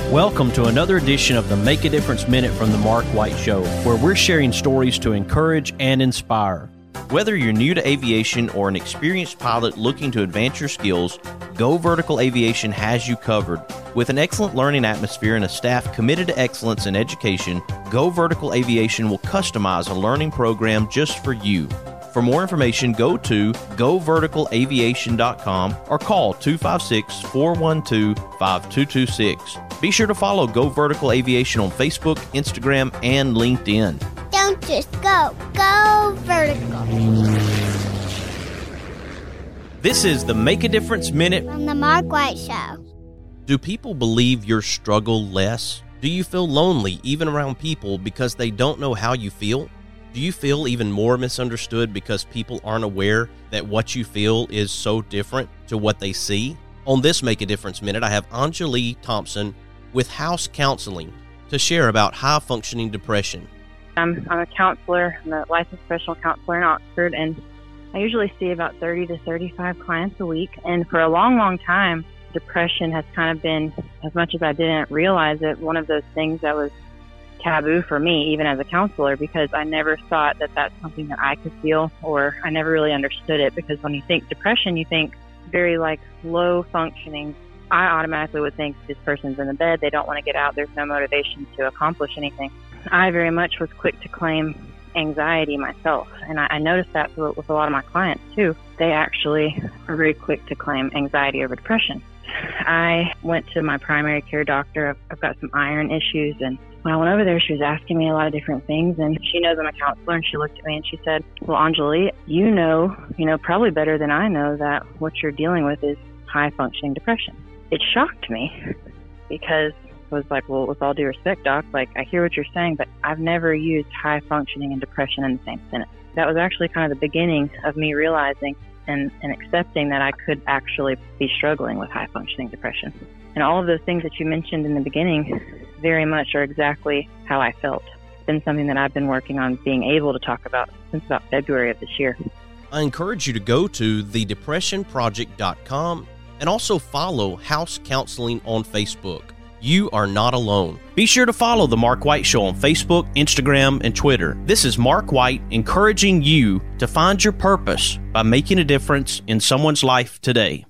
Welcome to another edition of the Make a Difference Minute from the Mark White Show, where we're sharing stories to encourage and inspire. Whether you're new to aviation or an experienced pilot looking to advance your skills, Go Vertical Aviation has you covered. With an excellent learning atmosphere and a staff committed to excellence in education, Go Vertical Aviation will customize a learning program just for you. For more information, go to goverticalaviation.com or call 256-412-5226. Be sure to follow Go Vertical Aviation on Facebook, Instagram, and LinkedIn. Don't just go vertical. This is the Make a Difference Minute From the Mark White Show. Do people believe your struggle less? Do you feel lonely even around people because they don't know how you feel? Do you feel even more misunderstood because people aren't aware that what you feel is so different to what they see? On this Make a Difference Minute, I have Anjali Thompson with House Counseling to share about high-functioning depression. I'm a counselor. I'm a licensed professional counselor in Oxford, and I usually see about 30 to 35 clients a week. And for a long, long time, depression has kind of been, as much as I didn't realize it, one of those things that was taboo for me, even as a counselor, because I never thought that that's something that I could feel, or I never really understood it. Because when you think depression, you think very like low functioning. I automatically would think this person's in the bed, they don't want to get out, there's no motivation to accomplish anything. I very much was quick to claim anxiety myself, and I noticed that with a lot of my clients too. They actually are very quick to claim anxiety over depression. I went to my primary care doctor. I've got some iron issues, and when I went over there, she was asking me a lot of different things, and she knows I'm a counselor, and she looked at me and she said, well, Anjali, you know probably better than I know that what you're dealing with is high-functioning depression. It shocked me because I was like, well, with all due respect, doc, like, I hear what you're saying, but I've never used high-functioning and depression in the same sentence. That was actually kind of the beginning of me realizing and accepting that I could actually be struggling with high-functioning depression. And all of those things that you mentioned in the beginning very much are exactly how I felt. It's been something that I've been working on being able to talk about since about February of this year. I encourage you to go to thedepressionproject.com and also follow House Counseling on Facebook. You are not alone. Be sure to follow The Mark White Show on Facebook, Instagram, and Twitter. This is Mark White encouraging you to find your purpose by making a difference in someone's life today.